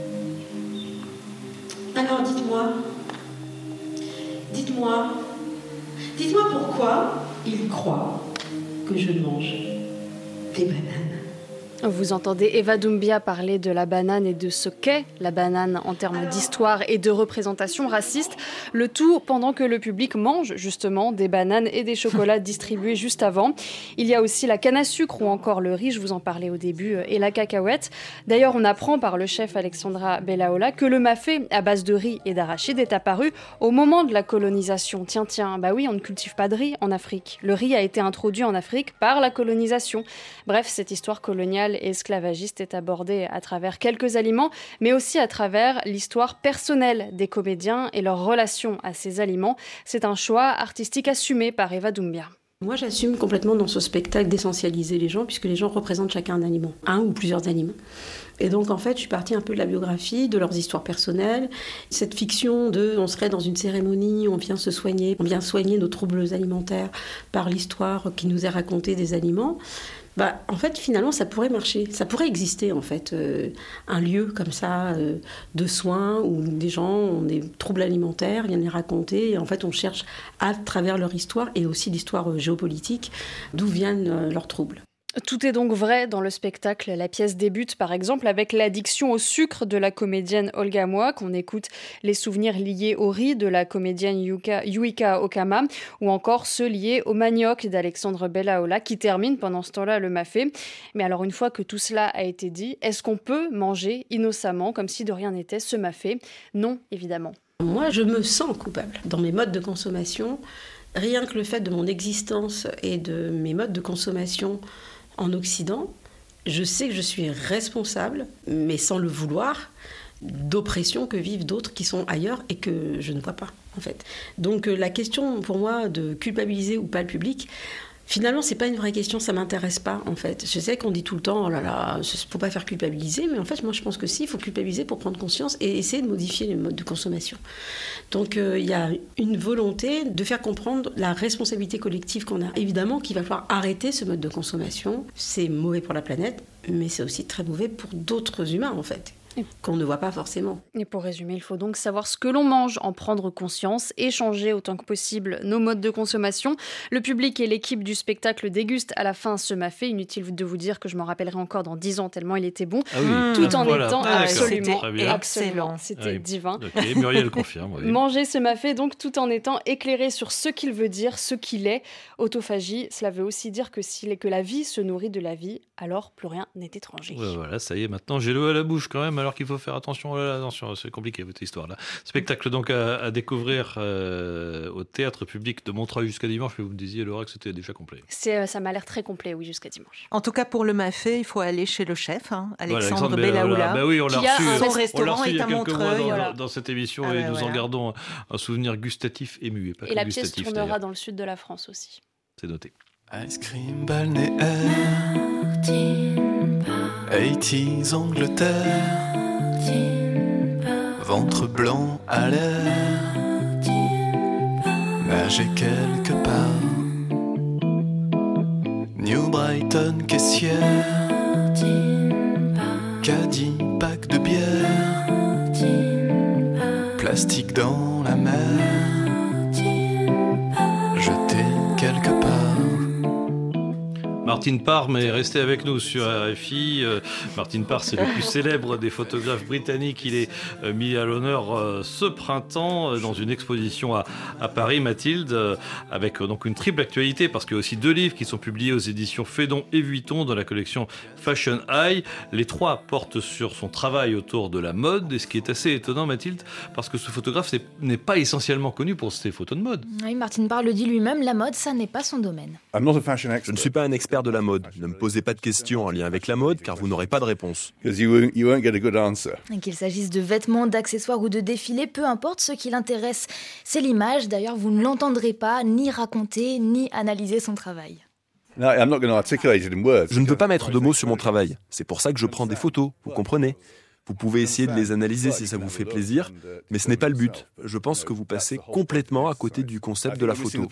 Alors dites-moi, dites-moi, dites-moi pourquoi ils croient que je mange des bananes. Vous entendez Eva Doumbia parler de la banane et de ce qu'est la banane en termes d'histoire et de représentation raciste. Le tout pendant que le public mange justement des bananes et des chocolats distribués juste avant. Il y a aussi la canne à sucre ou encore le riz, je vous en parlais au début, et la cacahuète. D'ailleurs, on apprend par le chef Alexandra Bellaola que le mafé à base de riz et d'arachide est apparu au moment de la colonisation. Tiens, tiens, bah oui, on ne cultive pas de riz en Afrique. Le riz a été introduit en Afrique par la colonisation. Bref, cette histoire coloniale et esclavagiste est abordée à travers quelques aliments, mais aussi à travers l'histoire personnelle des comédiens et leur relation à ces aliments. C'est un choix artistique assumé par Eva Doumbia. Moi, j'assume complètement dans ce spectacle d'essentialiser les gens, puisque les gens représentent chacun un aliment, un ou plusieurs aliments. Et donc, en fait, je suis partie un peu de la biographie, de leurs histoires personnelles. Cette fiction de, on serait dans une cérémonie, on vient se soigner, on vient soigner nos troubles alimentaires par l'histoire qui nous est racontée des aliments. Bah, en fait, finalement, ça pourrait marcher. Ça pourrait exister, en fait, euh, un lieu comme ça euh, de soins où des gens ont des troubles alimentaires, viennent les raconter. Et en fait, on cherche à travers leur histoire et aussi l'histoire euh, géopolitique d'où viennent euh, leurs troubles. Tout est donc vrai dans le spectacle. La pièce débute par exemple avec l'addiction au sucre de la comédienne Olga Moak. On écoute les souvenirs liés au riz de la comédienne Yuka, Yuika Okama ou encore ceux liés au manioc d'Alexandre Bellaola qui termine pendant ce temps-là le mafé. Mais alors une fois que tout cela a été dit, est-ce qu'on peut manger innocemment comme si de rien n'était ce mafé ? Non, évidemment. Moi, je me sens coupable dans mes modes de consommation. Rien que le fait de mon existence et de mes modes de consommation en Occident, je sais que je suis responsable, mais sans le vouloir, d'oppressions que vivent d'autres qui sont ailleurs et que je ne vois pas, en fait. Donc la question, pour moi, de culpabiliser ou pas le public, finalement, c'est pas une vraie question, ça m'intéresse pas, en fait. Je sais qu'on dit tout le temps, oh là là, il faut pas faire culpabiliser, mais en fait, moi, je pense que si, il faut culpabiliser pour prendre conscience et essayer de modifier les modes de consommation. Donc, il euh, y a une volonté de faire comprendre la responsabilité collective qu'on a. Évidemment qu'il va falloir arrêter ce mode de consommation. C'est mauvais pour la planète, mais c'est aussi très mauvais pour d'autres humains, en fait, qu'on ne voit pas forcément. Et pour résumer, il faut donc savoir ce que l'on mange, en prendre conscience et changer autant que possible nos modes de consommation. Le public et l'équipe du spectacle dégustent à la fin ce mafé. Inutile de vous dire que je m'en rappellerai encore dans dix ans tellement il était bon, ah oui. tout en voilà. étant ah, absolument excellent. excellent. C'était ah oui. divin. Okay. Muriel confirme. Oui. Manger ce mafé donc tout en étant éclairé sur ce qu'il veut dire, ce qu'il est. Autophagie, cela veut aussi dire que, si, que la vie se nourrit de la vie, alors plus rien n'est étranger. Ouais, voilà, ça y est, maintenant j'ai l'eau à la bouche quand même, alors qu'il faut faire attention. Oh là là, attention, c'est compliqué votre histoire là. Spectacle donc à, à découvrir euh, au Théâtre Public de Montreuil jusqu'à dimanche, mais vous me disiez Laura que c'était déjà complet. C'est, ça m'a l'air très complet, oui, jusqu'à dimanche. En tout cas pour le mafé, il faut aller chez le chef, hein, Alexandre voilà, Bellaola. Bah oui, on l'a qui reçu, a son on restaurant reçu est à Montreuil. Dans, voilà. dans, dans cette émission ah et ouais, nous voilà. en gardons un, un souvenir gustatif ému. Et, pas et la gustatif, pièce tournera d'ailleurs. dans le sud de la France aussi. C'est noté. Ice cream balnéaire, eighties Angleterre, ventre blanc à l'air, nager quelque part, New Brighton caissière, caddie, pack de bière, plastique dans la mer, jeté quelque part. Martine Parr est resté avec nous sur R F I. Euh, Martine Parr, c'est le plus célèbre des photographes britanniques. Il est euh, mis à l'honneur euh, ce printemps euh, dans une exposition à, à Paris, Mathilde, euh, avec euh, donc une triple actualité, parce qu'il y a aussi deux livres qui sont publiés aux éditions Phédon et Vuitton dans la collection Fashion Eye. Les trois portent sur son travail autour de la mode, et ce qui est assez étonnant, Mathilde, parce que ce photographe n'est, n'est pas essentiellement connu pour ses photos de mode. Oui, Martine Parr le dit lui-même, la mode, ça n'est pas son domaine. Je ne suis pas un expert de la mode. Ne me posez pas de questions en lien avec la mode, car vous n'aurez pas de réponse. Et qu'il s'agisse de vêtements, d'accessoires ou de défilés, peu importe, ce qui l'intéresse, c'est l'image. D'ailleurs, vous ne l'entendrez pas ni raconter, ni analyser son travail. Je ne veux pas mettre de mots sur mon travail. C'est pour ça que je prends des photos, vous comprenez ? Vous pouvez essayer de les analyser si ça vous fait plaisir, mais ce n'est pas le but. Je pense que vous passez complètement à côté du concept de la photo.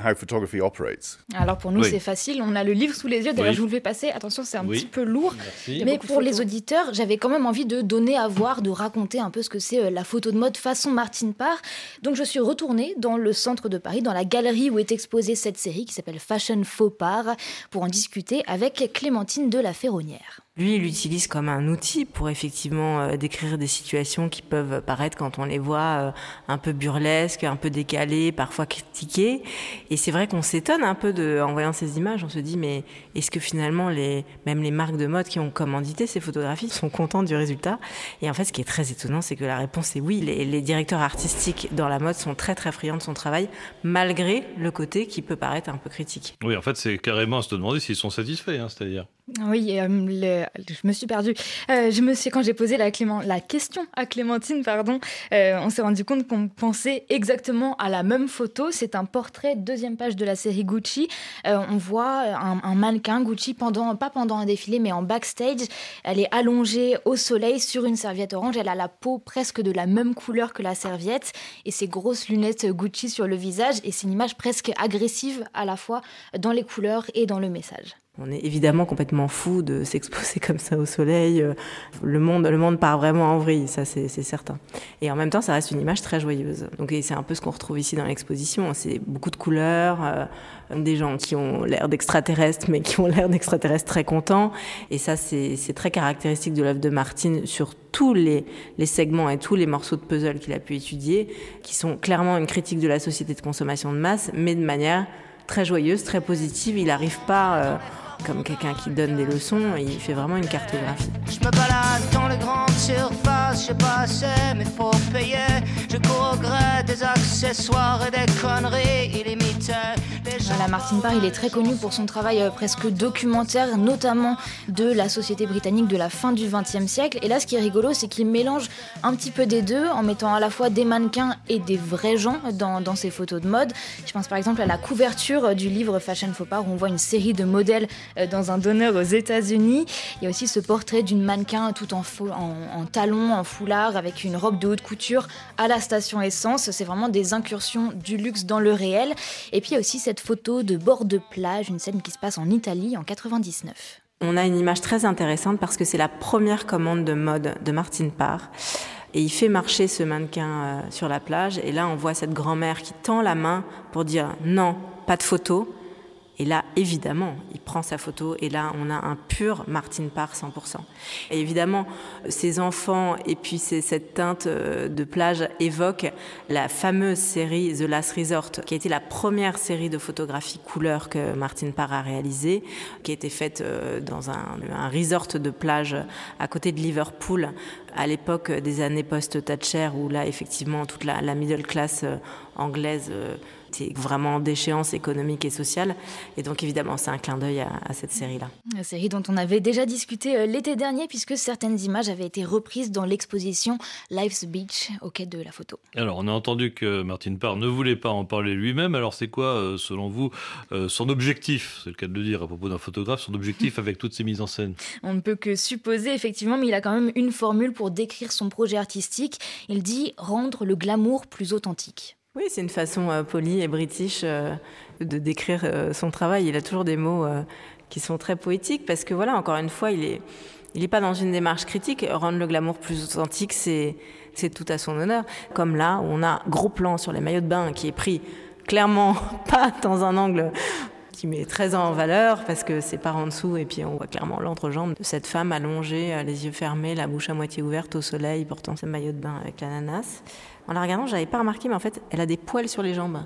Alors pour nous, Oui. c'est facile, on a le livre sous les yeux, d'ailleurs Oui. je vous le fais passer, attention c'est un Oui. petit peu lourd, Merci. mais pour les auditeurs, j'avais quand même envie de donner à voir, de raconter un peu ce que c'est euh, la photo de mode façon Martine Parr. Donc je suis retournée dans le centre de Paris, dans la galerie où est exposée cette série qui s'appelle Fashion Faux Parr, pour en discuter avec Clémentine de la Ferronnière. Lui, il l'utilise comme un outil pour effectivement euh, décrire des situations qui peuvent paraître, quand on les voit, euh, un peu burlesques, un peu décalées, parfois critiquées. Et c'est vrai qu'on s'étonne un peu de, en voyant ces images, on se dit mais est-ce que finalement les, même les marques de mode qui ont commandité ces photographies sont contentes du résultat? Et en fait, ce qui est très étonnant, c'est que la réponse est oui. Les, les directeurs artistiques dans la mode sont très très friands de son travail, malgré le côté qui peut paraître un peu critique. Oui, en fait, c'est carrément à se demander s'ils sont satisfaits, hein, c'est-à-dire. Oui, euh, le- je me suis perdue. Euh, je me suis, quand j'ai posé la, Clément, la question à Clémentine, pardon, euh, on s'est rendu compte qu'on pensait exactement à la même photo. C'est un portrait, deuxième page de la série Gucci. Euh, on voit un, un mannequin Gucci, pendant, pas pendant un défilé, mais en backstage. Elle est allongée au soleil sur une serviette orange. Elle a la peau presque de la même couleur que la serviette et ses grosses lunettes Gucci sur le visage. Et c'est une image presque agressive à la fois dans les couleurs et dans le message. On est évidemment complètement fou de s'exposer comme ça au soleil. Le monde, le monde part vraiment en vrille, ça c'est, c'est certain. Et en même temps, ça reste une image très joyeuse. Donc et c'est un peu ce qu'on retrouve ici dans l'exposition. C'est beaucoup de couleurs, euh, des gens qui ont l'air d'extraterrestres, mais qui ont l'air d'extraterrestres très contents. Et ça, c'est, c'est très caractéristique de l'œuvre de Martine sur tous les, les segments et tous les morceaux de puzzle qu'il a pu étudier, qui sont clairement une critique de la société de consommation de masse, mais de manière très joyeuse, très positive. Il n'arrive pas euh, comme quelqu'un qui donne des leçons, il fait vraiment une cartographie. Je me balade dans les grandes surfaces, je sais pas assez, mais faut payer. Je cours au gré des accessoires et des conneries illimitées. Voilà, Martine Parr, il est très connu pour son travail euh, presque documentaire, notamment de la société britannique de la fin du vingtième siècle. Et là, ce qui est rigolo, c'est qu'il mélange un petit peu des deux, en mettant à la fois des mannequins et des vrais gens dans, dans ses photos de mode. Je pense par exemple à la couverture du livre Fashion Faux Parr, où on voit une série de modèles dans un donneur aux États-Unis. Il y a aussi ce portrait d'une mannequin tout en, fo- en, en talons, en foulard, avec une robe de haute couture à la station essence. C'est vraiment des incursions du luxe dans le réel. Et puis il y a aussi cette photo de bord de plage, une scène qui se passe en Italie en quatre-vingt-dix-neuf. On a une image très intéressante parce que c'est la première commande de mode de Martine Parr. Et il fait marcher ce mannequin euh, sur la plage. Et là, on voit cette grand-mère qui tend la main pour dire non, pas de photo. Et là, évidemment, il prend sa photo et là, on a un pur Martine Parr cent pour cent. Et évidemment, ces enfants et puis ces, cette teinte de plage évoquent la fameuse série The Last Resort, qui a été la première série de photographies couleur que Martine Parr a réalisée, qui a été faite dans un, un resort de plage à côté de Liverpool, à l'époque des années post-Thatcher, où là, effectivement, toute la, la middle class anglaise était vraiment en déchéance économique et sociale. Et donc, évidemment, c'est un clin d'œil à, à cette série-là. La série dont on avait déjà discuté l'été dernier, puisque certaines images avaient été reprises dans l'exposition Life's Beach, au quai de la photo. Alors, on a entendu que Martine Parr ne voulait pas en parler lui-même. Alors, c'est quoi, selon vous, son objectif, c'est le cas de le dire à propos d'un photographe, son objectif avec toutes ces mises en scène? On ne peut que supposer, effectivement, mais il a quand même une formule pour décrire son projet artistique. Il dit rendre le glamour plus authentique. Oui, c'est une façon euh, polie et british euh, de décrire euh, son travail. Il a toujours des mots euh, qui sont très poétiques parce que, voilà, encore une fois, il est, il est pas dans une démarche critique. Rendre le glamour plus authentique, c'est, c'est tout à son honneur. Comme là, où on a gros plan sur les maillots de bain qui est pris clairement pas dans un angle qui met très en valeur parce que c'est par en dessous et puis on voit clairement l'entrejambe de cette femme allongée, les yeux fermés, la bouche à moitié ouverte au soleil, portant ses maillots de bain avec l'ananas. En la regardant, j'avais pas remarqué, mais en fait, elle a des poils sur les jambes.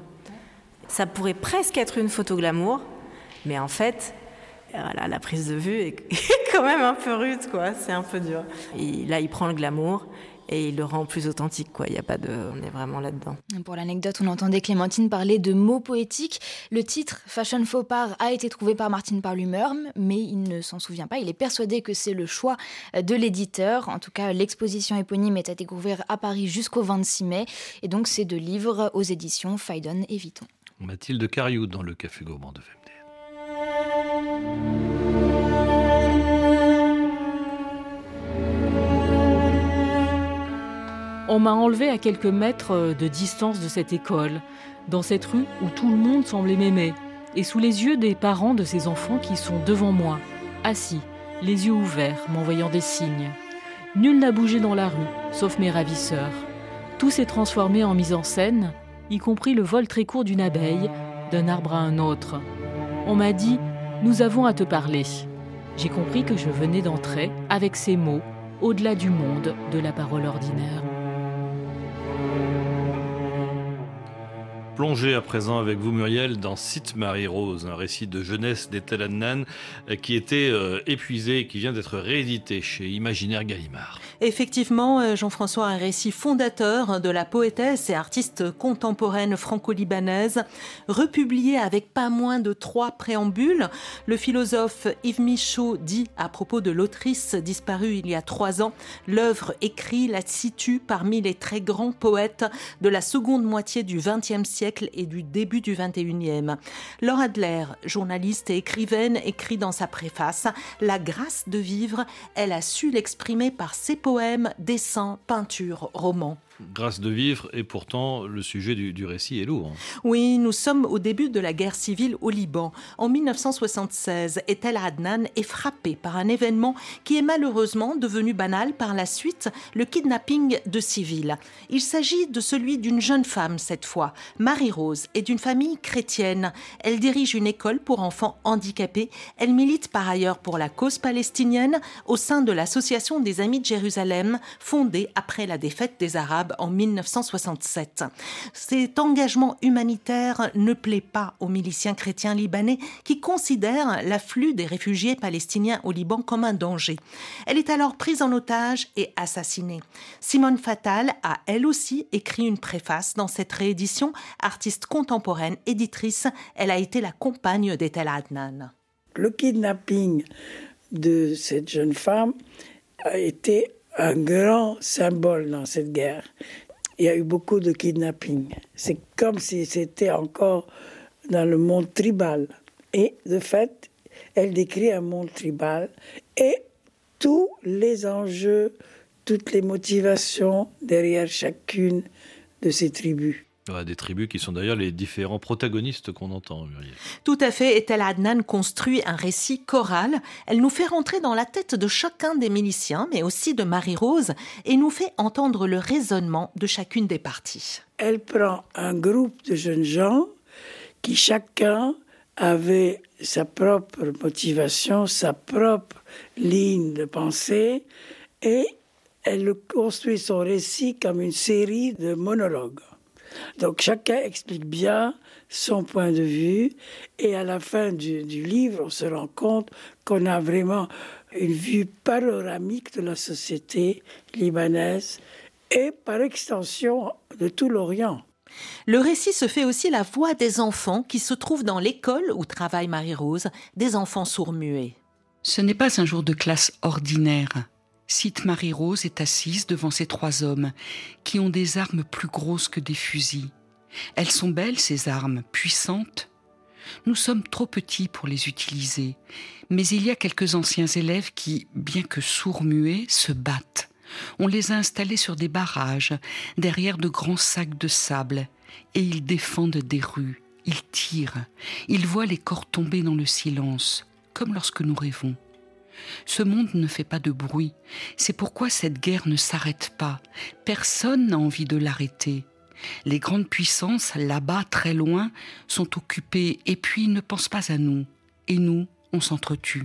Ça pourrait presque être une photo glamour, mais en fait, voilà, la prise de vue est quand même un peu rude, quoi. C'est un peu dur. Et là, il prend le glamour et il le rend plus authentique, quoi. Il y a pas de, on est vraiment là-dedans. Pour l'anecdote, on entendait Clémentine parler de mots poétiques. Le titre Fashion Faux Parr a été trouvé par Martine Parr lui-même, mais il ne s'en souvient pas. Il est persuadé que c'est le choix de l'éditeur. En tout cas, l'exposition éponyme est à découvrir à Paris jusqu'au vingt-six mai. Et donc, c'est deux livres aux éditions Phaidon et Vuitton. Mathilde Cariou dans le Café Gourmand de V M D N. On m'a enlevé à quelques mètres de distance de cette école, dans cette rue où tout le monde semblait m'aimer, et sous les yeux des parents de ces enfants qui sont devant moi, assis, les yeux ouverts, m'envoyant des signes. Nul n'a bougé dans la rue, sauf mes ravisseurs. Tout s'est transformé en mise en scène, y compris le vol très court d'une abeille, d'un arbre à un autre. On m'a dit « Nous avons à te parler ». J'ai compris que je venais d'entrer, avec ces mots, au-delà du monde de la parole ordinaire. Plongez à présent avec vous, Muriel, dans Cite Marie-Rose, un récit de jeunesse d'Ethel Adnan qui était euh, épuisé et qui vient d'être réédité chez Imaginaire Gallimard. Effectivement, Jean-François, un récit fondateur de la poétesse et artiste contemporaine franco-libanaise, republié avec pas moins de trois préambules. Le philosophe Yves Michaud dit à propos de l'autrice disparue il y a trois ans, l'œuvre écrite la situe parmi les très grands poètes de la seconde moitié du vingtième siècle et du début du vingt et unième. Laura Adler, journaliste et écrivaine, écrit dans sa préface « La grâce de vivre, elle a su l'exprimer par ses poèmes, dessins, peintures, romans ». Grâce de vivre, et pourtant le sujet du, du récit est lourd. Oui, nous sommes au début de la guerre civile au Liban. En mille neuf cent soixante-seize, Ethel Adnan est frappée par un événement qui est malheureusement devenu banal par la suite, le kidnapping de civils. Il s'agit de celui d'une jeune femme cette fois, Marie-Rose, et d'une famille chrétienne. Elle dirige une école pour enfants handicapés. Elle milite par ailleurs pour la cause palestinienne au sein de l'Association des Amis de Jérusalem, fondée après la défaite des Arabes en mille neuf cent soixante-sept. Cet engagement humanitaire ne plaît pas aux miliciens chrétiens libanais qui considèrent l'afflux des réfugiés palestiniens au Liban comme un danger. Elle est alors prise en otage et assassinée. Simone Fattal a elle aussi écrit une préface dans cette réédition. Artiste contemporaine, éditrice, elle a été la compagne d'Ethel Adnan. Le kidnapping de cette jeune femme a été un grand symbole dans cette guerre. Il y a eu beaucoup de kidnappings. C'est comme si c'était encore dans le monde tribal. Et de fait, elle décrit un monde tribal et tous les enjeux, toutes les motivations derrière chacune de ces tribus. Ouais, des tribus qui sont d'ailleurs les différents protagonistes qu'on entend, Muriel. Tout à fait. Ethel Adnan construit un récit choral. Elle nous fait rentrer dans la tête de chacun des miliciens, mais aussi de Marie-Rose, et nous fait entendre le raisonnement de chacune des parties. Elle prend un groupe de jeunes gens qui chacun avait sa propre motivation, sa propre ligne de pensée, et elle construit son récit comme une série de monologues. Donc chacun explique bien son point de vue et à la fin du, du livre, on se rend compte qu'on a vraiment une vue panoramique de la société libanaise et par extension de tout l'Orient. Le récit se fait aussi la voix des enfants qui se trouvent dans l'école où travaille Marie-Rose, des enfants sourds-muets. Ce n'est pas un jour de classe ordinaire. Cite Marie-Rose est assise devant ces trois hommes qui ont des armes plus grosses que des fusils. Elles sont belles, ces armes, puissantes. Nous sommes trop petits pour les utiliser, mais il y a quelques anciens élèves qui, bien que sourds-muets, se battent. On les a installés sur des barrages, derrière de grands sacs de sable, et ils défendent des rues, ils tirent, ils voient les corps tomber dans le silence, comme lorsque nous rêvons. Ce monde ne fait pas de bruit, c'est pourquoi cette guerre ne s'arrête pas. Personne n'a envie de l'arrêter. Les grandes puissances, là-bas, très loin, sont occupées et puis ne pensent pas à nous. Et nous, on s'entretue.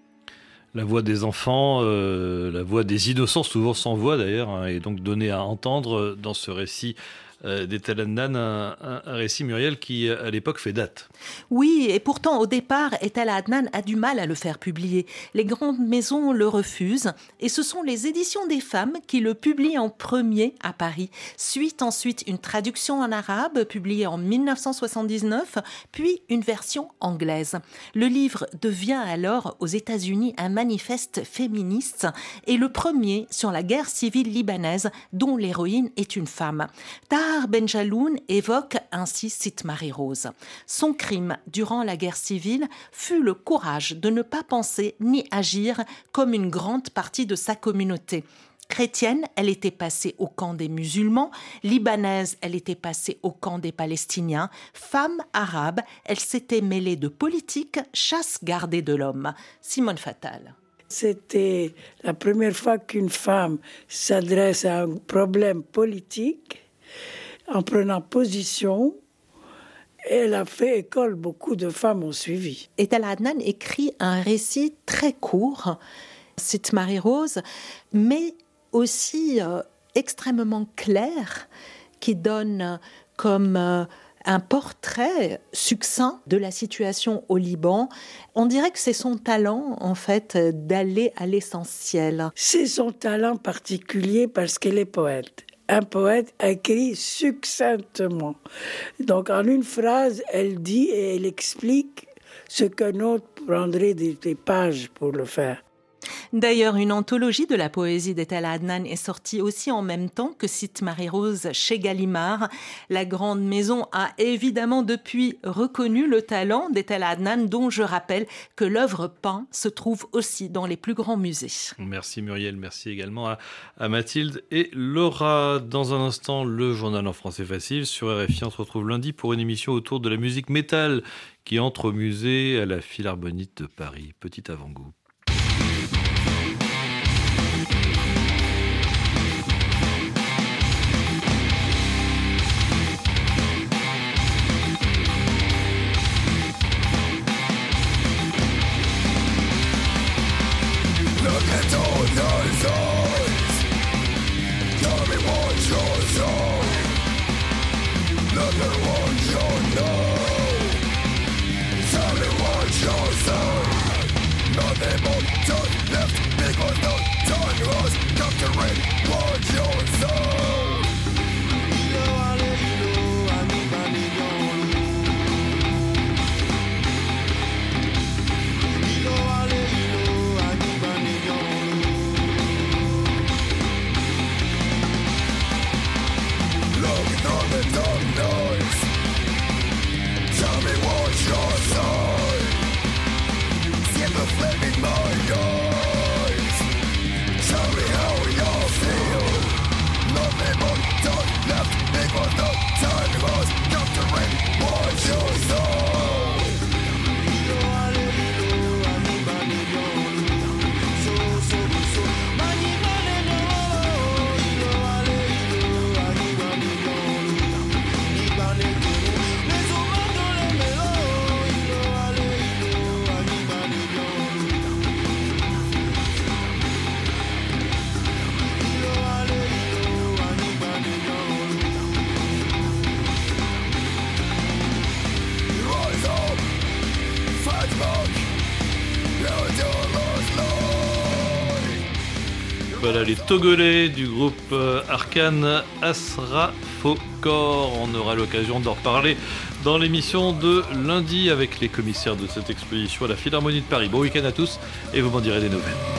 La voix des enfants, euh, la voix des innocents, souvent sans voix d'ailleurs, hein, est donc donnée à entendre dans ce récit euh, d'Ethel Adnan, un, un, un récit, Muriel, qui à l'époque fait date. Oui, et pourtant au départ, Ethel Adnan a du mal à le faire publier. Les grandes maisons le refusent et ce sont les éditions des femmes qui le publient en premier à Paris. Suite ensuite une traduction en arabe publiée en mille neuf cent soixante-dix-neuf, puis une version anglaise. Le livre devient alors aux États-Unis un manifeste féministe et le premier sur la guerre civile libanaise dont l'héroïne est une femme. Tahar Benjaloun évoque ainsi Cite Marie-Rose. Son crime durant la guerre civile fut le courage de ne pas penser ni agir comme une grande partie de sa communauté. Chrétienne, elle était passée au camp des musulmans. Libanaise, elle était passée au camp des Palestiniens. Femme arabe, elle s'était mêlée de politique, chasse gardée de l'homme. Simone Fattal. C'était la première fois qu'une femme s'adresse à un problème politique en prenant position. Elle a fait école, beaucoup de femmes ont suivi. Etel Adnan écrit un récit très court, Sitt Marie Rose, mais aussi euh, extrêmement clair, qui donne comme euh, un portrait succinct de la situation au Liban. On dirait que c'est son talent, en fait, d'aller à l'essentiel. C'est son talent particulier parce qu'elle est poète. Un poète écrit succinctement. Donc, en une phrase, elle dit et elle explique ce qu'un autre prendrait des, des pages pour le faire. D'ailleurs, une anthologie de la poésie d'Etel Adnan est sortie aussi en même temps que Sitt Marie Rose chez Gallimard. La grande maison a évidemment depuis reconnu le talent d'Etel Adnan, dont je rappelle que l'œuvre peinte se trouve aussi dans les plus grands musées. Merci Muriel, merci également à, à Mathilde et Laura. Dans un instant, le journal en français facile sur R F I. On se retrouve lundi pour une émission autour de la musique métal qui entre au musée à la Philharmonie de Paris. Petit avant-goût. Voilà les Togolais du groupe Arkan Asrafokor. On aura l'occasion d'en reparler dans l'émission de lundi avec les commissaires de cette exposition à la Philharmonie de Paris. Bon week-end à tous et vous m'en direz des nouvelles.